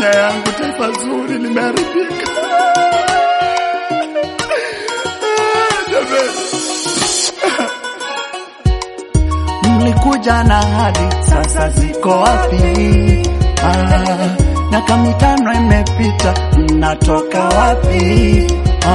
Kenya yangu taifa zuri limeharibika. Mlikuja na hadi sasa ziko wapi? Miaka 5 imepita, mnatoka wapi?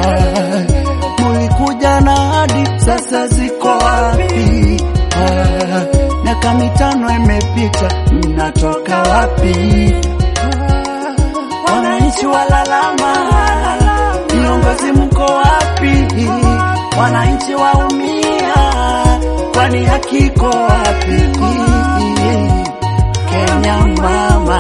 Mlikuja na hadi sasa ziko wapi? Miaka 5 imepita, mnatoka wapi? Wananchi walalama, viongozi mko wapi? Wananchi waumia, kwani haki iko wapi? Kenya mama.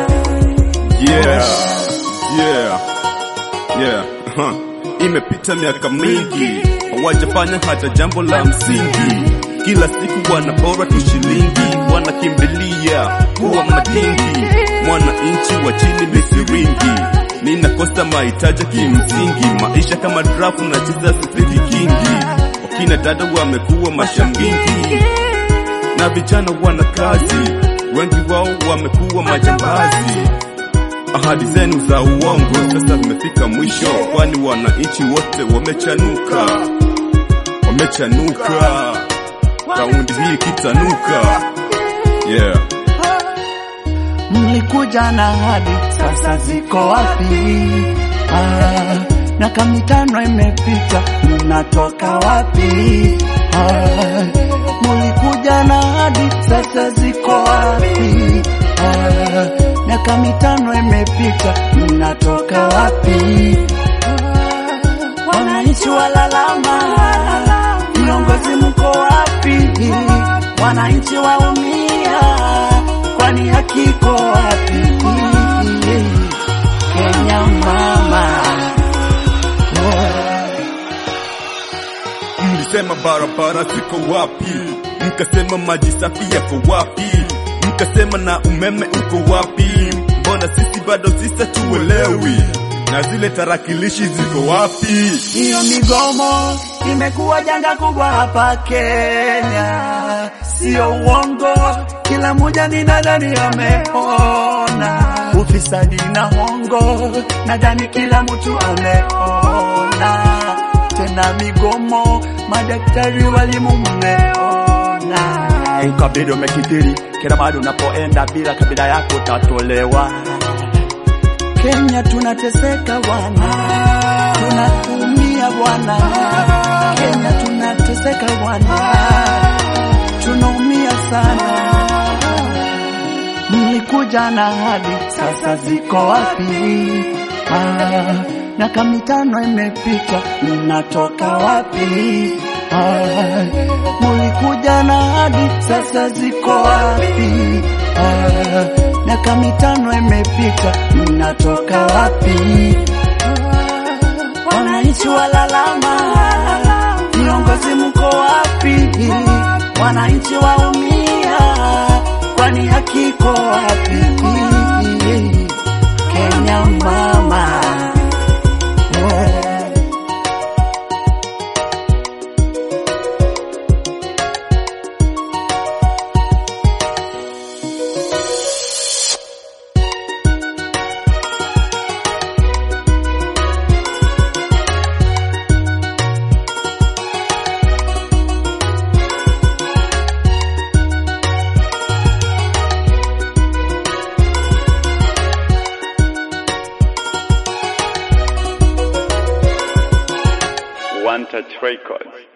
Imepita miaka mingi, hawajafanya hata jambo la msingi. Kila siku wanapora tu shilingi, wanakimbilia kuwa madingi. Mwananchi wa chini ni siringi, ninakosa mahitaji kimsingi. Maisha kama drafu na cheza sifiki kingi. Wakina dada wamekuwa mashangingi, na vijana wana kazi, wengi wao wamekuwa majambazi. Ahadi zenu za uongo sasa zimefika mwisho, kwani wananchi wote wamechanuka. Raundi hii kitanuka. Mlikuja na hadi sasa ziko wapi? Miaka 5 imepita, mnatoka wapi? Mlikuja na hadi sasa ziko wapi? Miaka 5 imepita, mnatoka wapi? Wananchi walalama, viongozi mko wapi? Wananchi waumia, kwani haki iko wapi? Kenya mama. Mlisema barabara ziko wapi? Mkasema maji safi yako wapi? Mkasema na umeme uko wapi? Mbona sisi bado sisa tuelewi? Na zile tarakilishi ziko wapi? Hiyo migomo imekuwa janga kubwa hapa Kenya, sio uongo, kila mmoja ninadhani ameona. Ufisadi na hongo, nadhani kila mtu ameona. Tena migomo, madaktari, walimu mmeona. Ukabila umekithiri, kila mahali unapoenda bila kabila yako utatolewa. Kenya tunateseka bwana, tunaumia bwana. Kenya tunateseka bwana, tunaumia sana. Mlikuja na hadi sasa ziko wapi? Miaka 5 imepita, mnatoka wapi? Mlikuja na hadi sasa ziko wapi? Miaka 5 imepita, mnatoka wapi? Wananchi walalama, viongozi mko wapi? Wananchi waumia, kwani haki iko wapi? Kenya mama. One Touch Records.